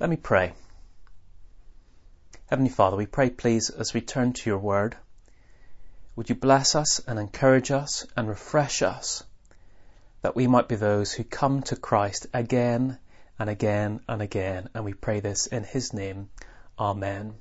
Let me pray. Heavenly Father, we pray, please, as we turn to your word, would you bless us and encourage us and refresh us, that we might be those who come to Christ again and again and again. And we pray this in his name. Amen.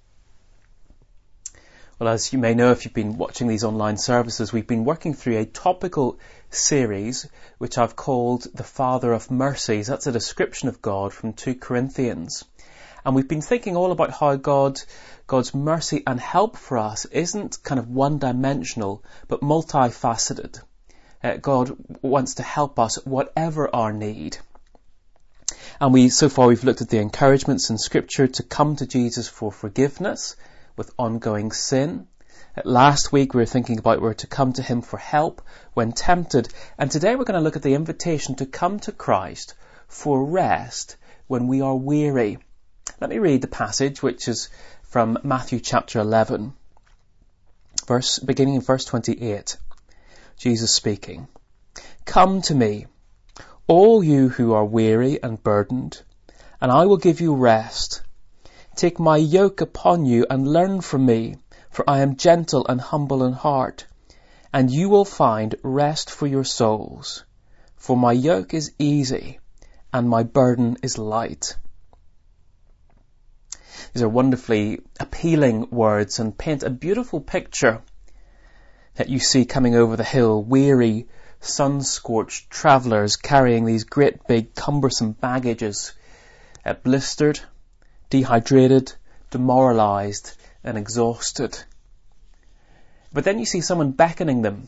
Well, as you may know, if you've been watching these online services, we've been working through a topical series which I've called The Father of Mercies. That's a description of God from 2 Corinthians. And we've been thinking all about how God's mercy and help for us isn't kind of one-dimensional, but multifaceted. God wants to help us whatever our need. And so far we've looked at the encouragements in Scripture to come to Jesus for forgiveness with ongoing sin. Last week we were thinking about where to come to him for help when tempted. And today we're going to look at the invitation to come to Christ for rest when we are weary. Let me read the passage, which is from Matthew chapter 11, beginning in verse 28. Jesus speaking. Come to me, all you who are weary and burdened, and I will give you rest. Take my yoke upon you and learn from me, for I am gentle and humble in heart, and you will find rest for your souls. For my yoke is easy and my burden is light. These are wonderfully appealing words and paint a beautiful picture that you see coming over the hill, weary, sun-scorched travellers carrying these great big cumbersome baggages, blistered, dehydrated, demoralised and exhausted. But then you see someone beckoning them,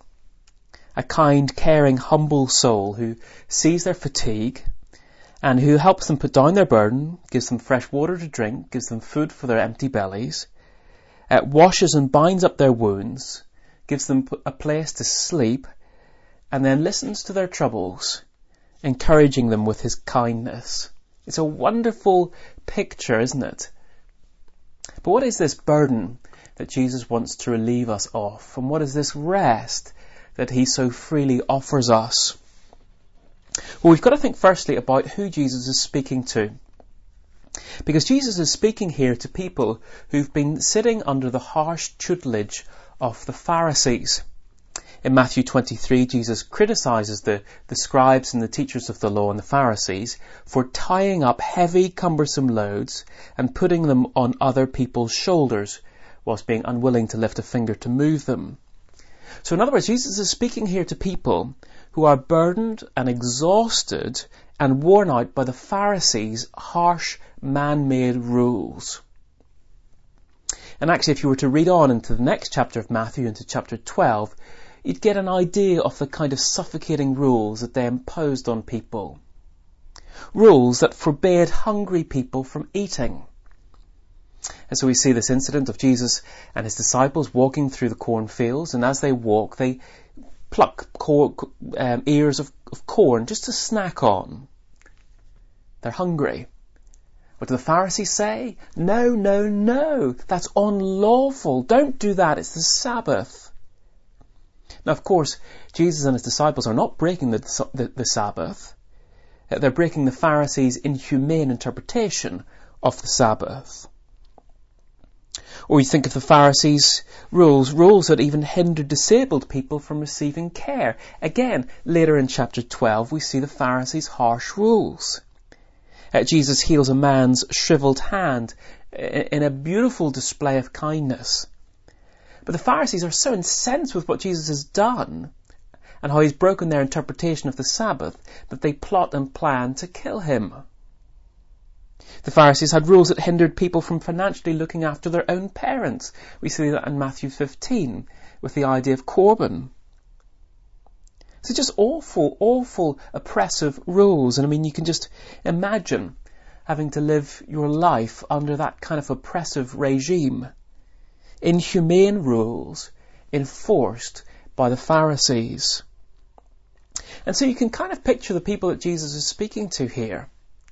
a kind, caring, humble soul who sees their fatigue and who helps them put down their burden, gives them fresh water to drink, gives them food for their empty bellies, washes and binds up their wounds, gives them a place to sleep, and then listens to their troubles, encouraging them with his kindness. It's a wonderful picture, isn't it? But what is this burden that Jesus wants to relieve us of? And what is this rest that he so freely offers us? Well, we've got to think firstly about who Jesus is speaking to. Because Jesus is speaking here to people who've been sitting under the harsh tutelage of the Pharisees. In Matthew 23, Jesus criticises the scribes and the teachers of the law and the Pharisees for tying up heavy, cumbersome loads and putting them on other people's shoulders, whilst being unwilling to lift a finger to move them. So in other words, Jesus is speaking here to people who are burdened and exhausted and worn out by the Pharisees' harsh, man-made rules. And actually, if you were to read on into the next chapter of Matthew, into chapter 12, you'd get an idea of the kind of suffocating rules that they imposed on people. Rules that forbade hungry people from eating. And so we see this incident of Jesus and his disciples walking through the cornfields, and as they walk, they pluck ears of corn just to snack on. They're hungry. What do the Pharisees say? No, no, no, that's unlawful. Don't do that. It's the Sabbath. Now, of course, Jesus and his disciples are not breaking the Sabbath. They're breaking the Pharisees' inhumane interpretation of the Sabbath. Or you think of the Pharisees' rules that even hindered disabled people from receiving care. Again, later in chapter 12, we see the Pharisees' harsh rules. Jesus heals a man's shriveled hand in a beautiful display of kindness. But the Pharisees are so incensed with what Jesus has done and how he's broken their interpretation of the Sabbath that they plot and plan to kill him. The Pharisees had rules that hindered people from financially looking after their own parents. We see that in Matthew 15 with the idea of Corban. So just awful, oppressive rules. And I mean, you can just imagine having to live your life under that kind of oppressive regime. Inhumane rules enforced by the Pharisees. And so you can kind of picture the people that Jesus is speaking to here.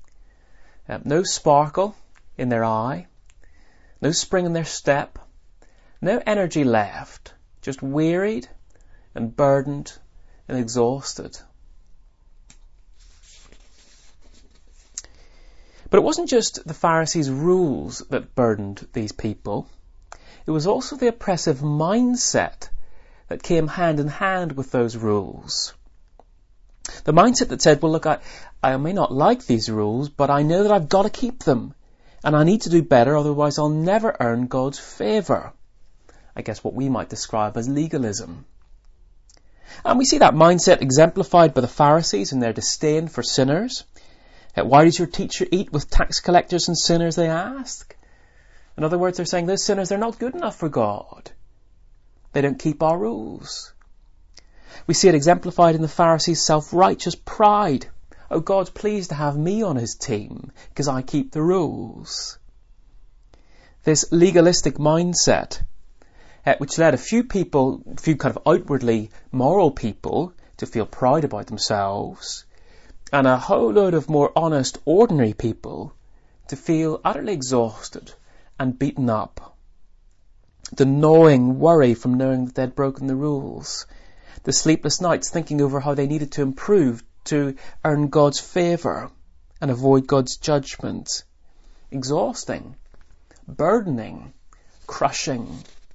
No sparkle in their eye, no spring in their step, no energy left, just wearied and burdened and exhausted. But it wasn't just the Pharisees' rules that burdened these people. It was also the oppressive mindset that came hand in hand with those rules. The mindset that said, well, look, I may not like these rules, but I know that I've got to keep them. And I need to do better, otherwise I'll never earn God's favour. I guess what we might describe as legalism. And we see that mindset exemplified by the Pharisees in their disdain for sinners. Why does your teacher eat with tax collectors and sinners, they ask? In other words, they're saying those sinners, they're not good enough for God. They don't keep our rules. We see it exemplified in the Pharisees' self-righteous pride. Oh, God's pleased to have me on his team because I keep the rules. This legalistic mindset, which led a few kind of outwardly moral people to feel proud about themselves, and a whole load of more honest, ordinary people to feel utterly exhausted and beaten up. The gnawing worry from knowing that they'd broken the rules. The sleepless nights thinking over how they needed to improve to earn God's favour and avoid God's judgment. Exhausting, burdening, crushing.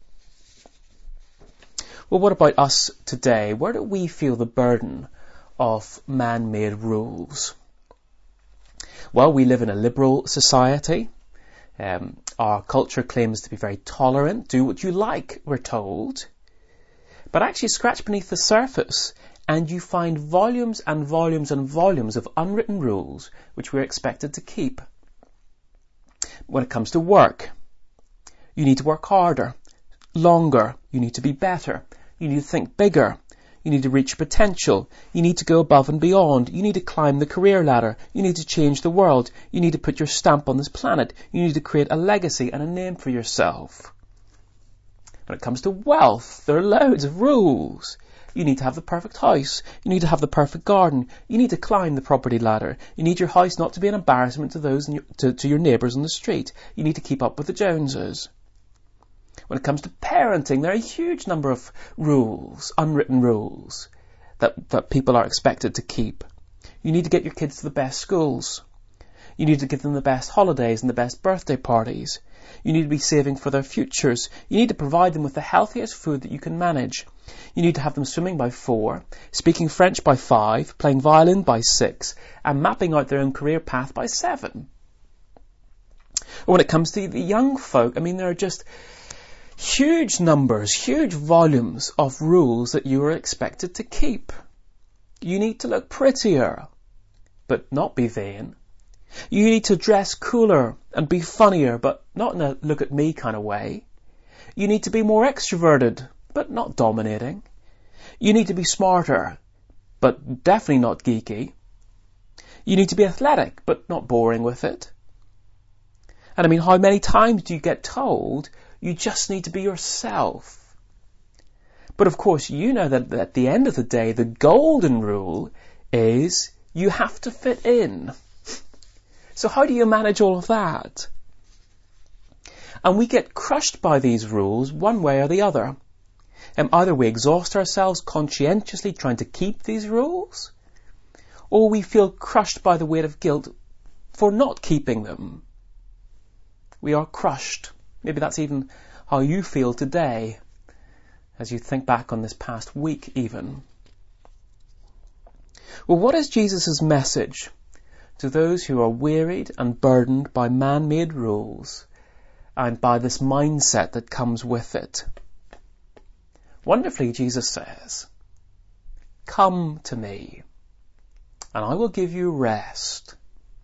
Well, what about us today? Where do we feel the burden of man-made rules? Well, we live in a liberal society. Our culture claims to be very tolerant. Do what you like, we're told. But actually scratch beneath the surface and you find volumes and volumes and volumes of unwritten rules which we're expected to keep. When it comes to work, you need to work harder, longer, you need to be better, you need to think bigger, you need to reach your potential, you need to go above and beyond, you need to climb the career ladder, you need to change the world, you need to put your stamp on this planet, you need to create a legacy and a name for yourself. When it comes to wealth, there are loads of rules. You need to have the perfect house. You need to have the perfect garden. You need to climb the property ladder. You need your house not to be an embarrassment to those to your neighbours on the street. You need to keep up with the Joneses. When it comes to parenting, there are a huge number of rules, unwritten rules, that people are expected to keep. You need to get your kids to the best schools. You need to give them the best holidays and the best birthday parties. You need to be saving for their futures. You need to provide them with the healthiest food that you can manage. You need to have them swimming by 4, speaking French by 5, playing violin by 6, and mapping out their own career path by 7. When it comes to the young folk, there are just huge numbers, huge volumes of rules that you are expected to keep. You need to look prettier, but not be vain. You need to dress cooler and be funnier, but not in a look at me kind of way. You need to be more extroverted, but not dominating. You need to be smarter, but definitely not geeky. You need to be athletic, but not boring with it. And how many times do you get told you just need to be yourself? But of course, you know that at the end of the day, the golden rule is you have to fit in. So how do you manage all of that? And we get crushed by these rules one way or the other. Either we exhaust ourselves conscientiously trying to keep these rules, or we feel crushed by the weight of guilt for not keeping them. We are crushed. Maybe that's even how you feel today, as you think back on this past week even. Well, what is Jesus' message to those who are wearied and burdened by man-made rules and by this mindset that comes with it? Wonderfully, Jesus says, "Come to me, and I will give you rest."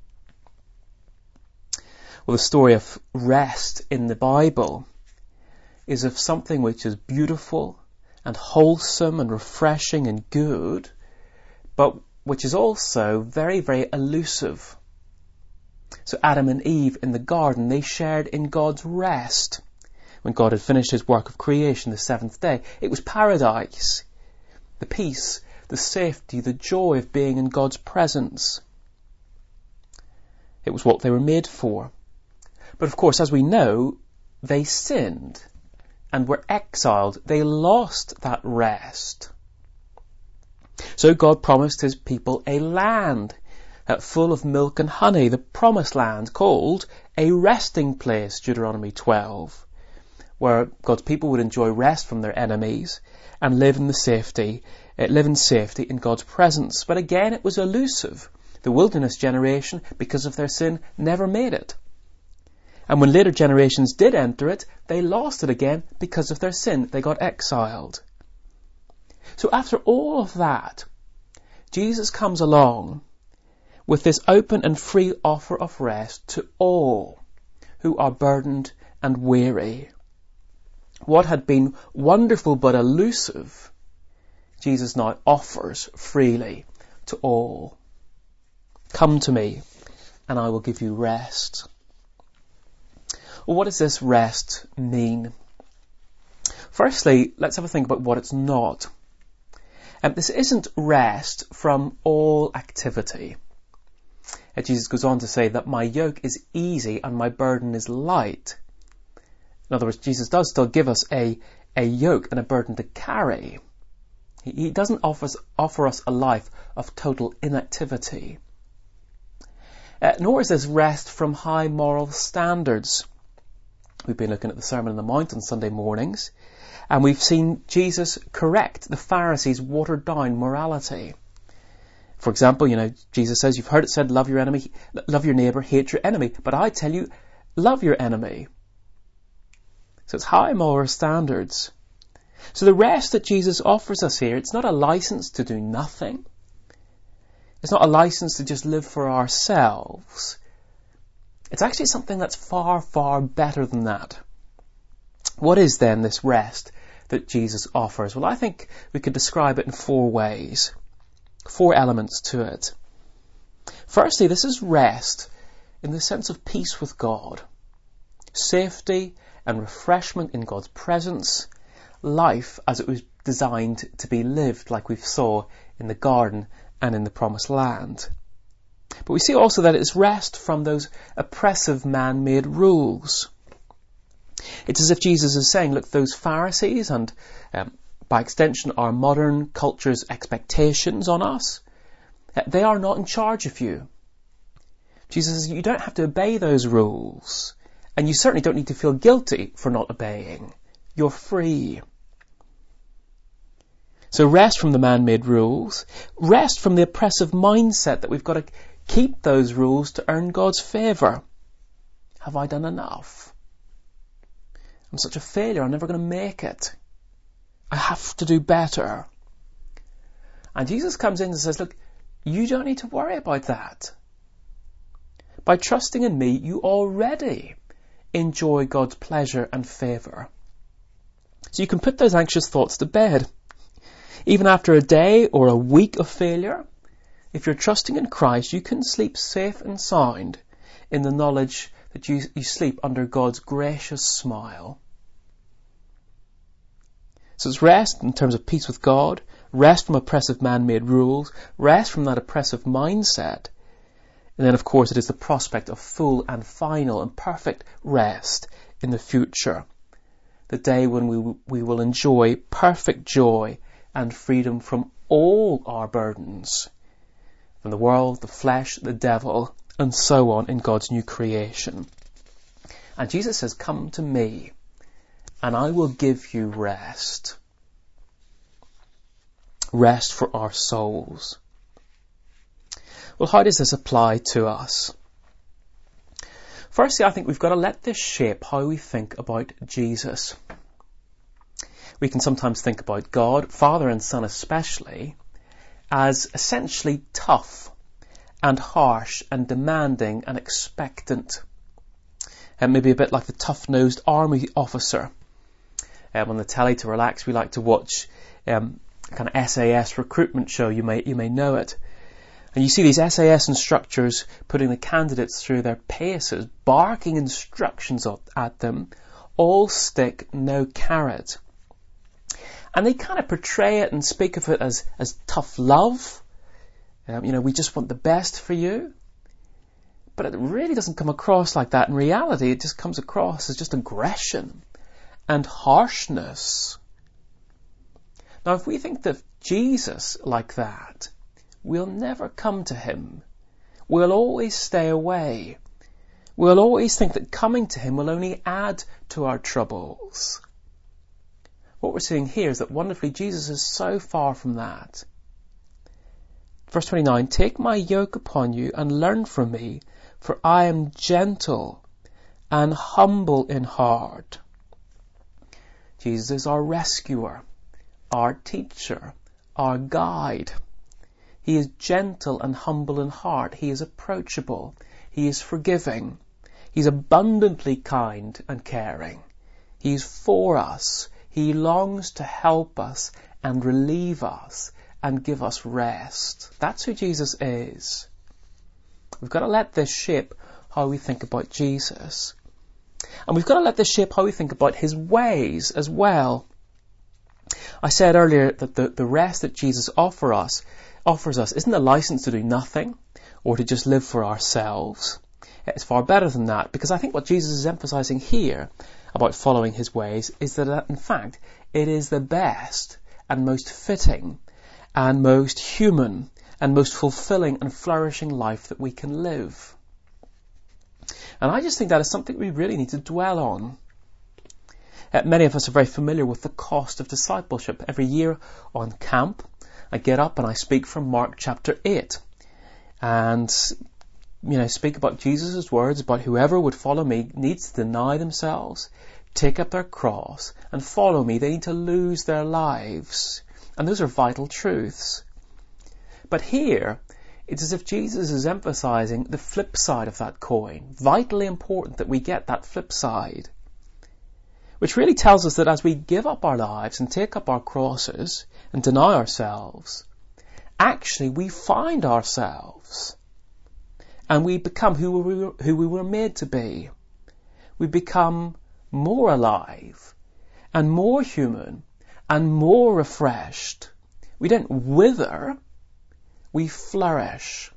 Well, the story of rest in the Bible is of something which is beautiful and wholesome and refreshing and good, but which is also very, very elusive. So Adam and Eve in the garden, they shared in God's rest. When God had finished his work of creation the 7th day, it was paradise. The peace, the safety, the joy of being in God's presence. It was what they were made for. But of course, as we know, they sinned and were exiled. They lost that rest. So God promised his people a land full of milk and honey, the promised land called a resting place, Deuteronomy 12, where God's people would enjoy rest from their enemies and live in safety in God's presence. But again, it was elusive. The wilderness generation, because of their sin, never made it. And when later generations did enter it, they lost it again because of their sin. They got exiled. So after all of that, Jesus comes along with this open and free offer of rest to all who are burdened and weary. What had been wonderful but elusive, Jesus now offers freely to all. Come to me, and I will give you rest. Well, what does this rest mean? Firstly, let's have a think about what it's not. This isn't rest from all activity. Jesus goes on to say that my yoke is easy and my burden is light. In other words, Jesus does still give us a yoke and a burden to carry. He doesn't offer us a life of total inactivity. Nor is this rest from high moral standards. We've been looking at the Sermon on the Mount on Sunday mornings, and we've seen Jesus correct the Pharisees' watered down morality. For example, Jesus says, you've heard it said, love your neighbour, hate your enemy. But I tell you, love your enemy. So it's high moral standards. So the rest that Jesus offers us here, it's not a license to do nothing. It's not a license to just live for ourselves. It's actually something that's far, far better than that. What is then this rest that Jesus offers? Well, I think we could describe it in 4 ways. 4 elements to it. Firstly, this is rest in the sense of peace with God. Safety and refreshment in God's presence. Life as it was designed to be lived, like we saw in the garden and in the promised land. But we see also that it is rest from those oppressive man-made rules. It's as if Jesus is saying, look, those Pharisees and by extension our modern culture's expectations on us, they are not in charge of you. Jesus says you don't have to obey those rules, and you certainly don't need to feel guilty for not obeying. You're free. So rest from the man-made rules, rest from the oppressive mindset that we've got to keep those rules to earn God's favour. Have I done enough? I'm such a failure, I'm never going to make it. I have to do better. And Jesus comes in and says, look, you don't need to worry about that. By trusting in me, you already enjoy God's pleasure and favour. So you can put those anxious thoughts to bed. Even after a day or a week of failure, if you're trusting in Christ, you can sleep safe and sound in the knowledge that you sleep under God's gracious smile. So it's rest in terms of peace with God, rest from oppressive man-made rules, rest from that oppressive mindset. And then, of course, it is the prospect of full and final and perfect rest in the future. The day when we will enjoy perfect joy and freedom from all our burdens, from the world, the flesh, the devil, and so on in God's new creation. And Jesus says, come to me, and I will give you rest. Rest for our souls. Well, how does this apply to us? Firstly, I think we've got to let this shape how we think about Jesus. We can sometimes think about God, Father and Son especially, as essentially tough and harsh and demanding and expectant. And maybe a bit like the tough-nosed army officer. On the telly to relax, we like to watch a kind of SAS recruitment show. You may know it. And you see these SAS instructors putting the candidates through their paces, barking instructions at them, all stick, no carrot. And they kind of portray it and speak of it as tough love. We just want the best for you. But it really doesn't come across like that. In reality, it just comes across as just aggression and harshness. Now, if we think of Jesus like that, we'll never come to him we'll always stay away. We'll always think that coming to him will only add to our troubles. What we're seeing here is that wonderfully Jesus is so far from that. Verse 29, take my yoke upon you and learn from me, for I am gentle and humble in heart. Jesus is our rescuer, our teacher, our guide. He is gentle and humble in heart. He is approachable. He is forgiving. He's abundantly kind and caring. He's for us. He longs to help us and relieve us and give us rest. That's who Jesus is. We've got to let this shape how we think about Jesus. And we've got to let this shape how we think about his ways as well. I said earlier that the rest that Jesus offers us isn't a license to do nothing or to just live for ourselves. It's far better than that, because I think what Jesus is emphasizing here about following his ways is that in fact it is the best and most fitting and most human and most fulfilling and flourishing life that we can live. And I just think that is something we really need to dwell on. Many of us are very familiar with the cost of discipleship. Every year on camp, I get up and I speak from Mark chapter 8. And, speak about Jesus' words about whoever would follow me needs to deny themselves, take up their cross, and follow me. They need to lose their lives. And those are vital truths. But here, it's as if Jesus is emphasizing the flip side of that coin. Vitally important that we get that flip side. Which really tells us that as we give up our lives and take up our crosses and deny ourselves, actually we find ourselves. And we become who we were made to be. We become more alive and more human and more refreshed. We don't wither, we flourish.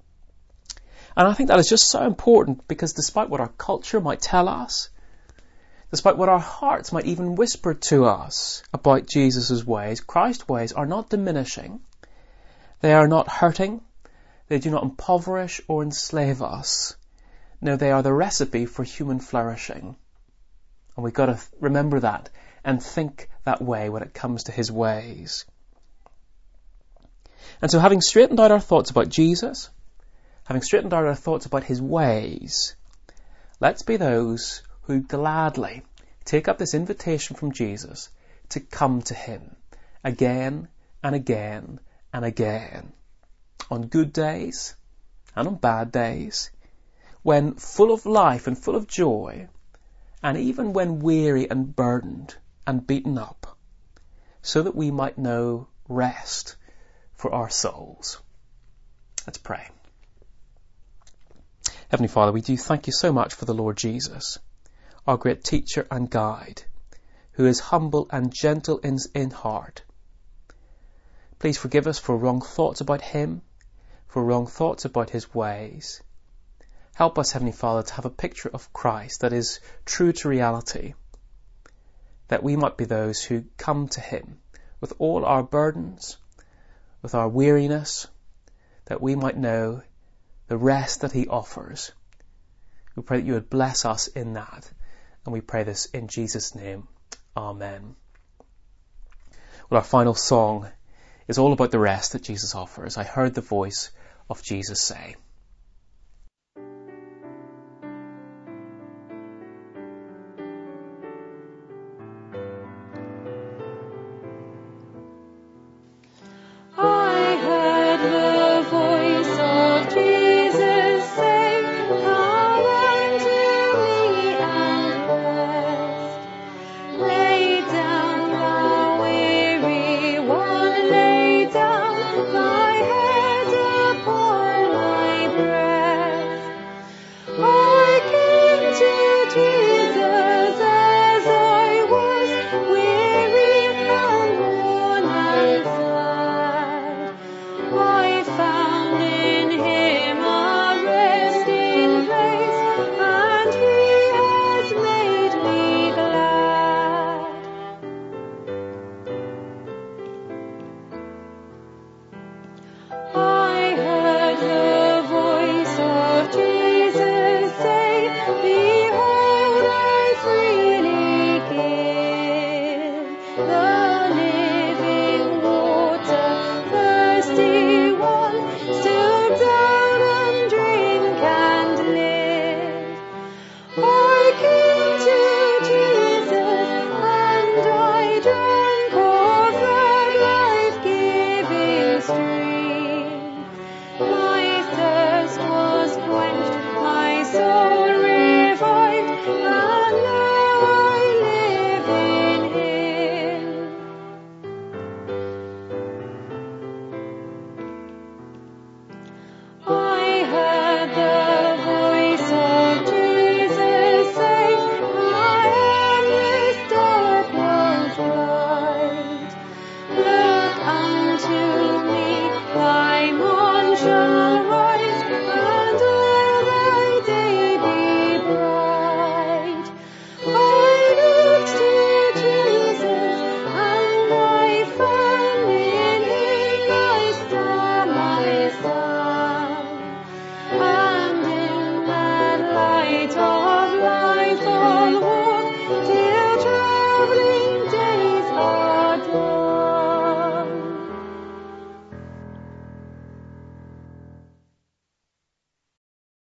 And I think that is just so important, because despite what our culture might tell us, despite what our hearts might even whisper to us about Jesus' ways, Christ's ways are not diminishing. They are not hurting. They do not impoverish or enslave us. No, they are the recipe for human flourishing. And we've got to remember that and think that way when it comes to his ways. And so, having straightened out our thoughts about Jesus, having straightened out our thoughts about his ways, let's be those who gladly take up this invitation from Jesus to come to him again and again and again, on good days and on bad days, when full of life and full of joy, and even when weary and burdened and beaten up, so that we might know rest for our souls. Let's pray. Heavenly Father, we do thank you so much for the Lord Jesus, our great teacher and guide, who is humble and gentle in heart. Please forgive us for wrong thoughts about him, for wrong thoughts about his ways. Help us, Heavenly Father, to have a picture of Christ that is true to reality, that we might be those who come to him with all our burdens, with our weariness, that we might know the rest that he offers. We pray that you would bless us in that, and we pray this in Jesus' name. Amen. Well, our final song is all about the rest that Jesus offers. I heard the voice of Jesus say.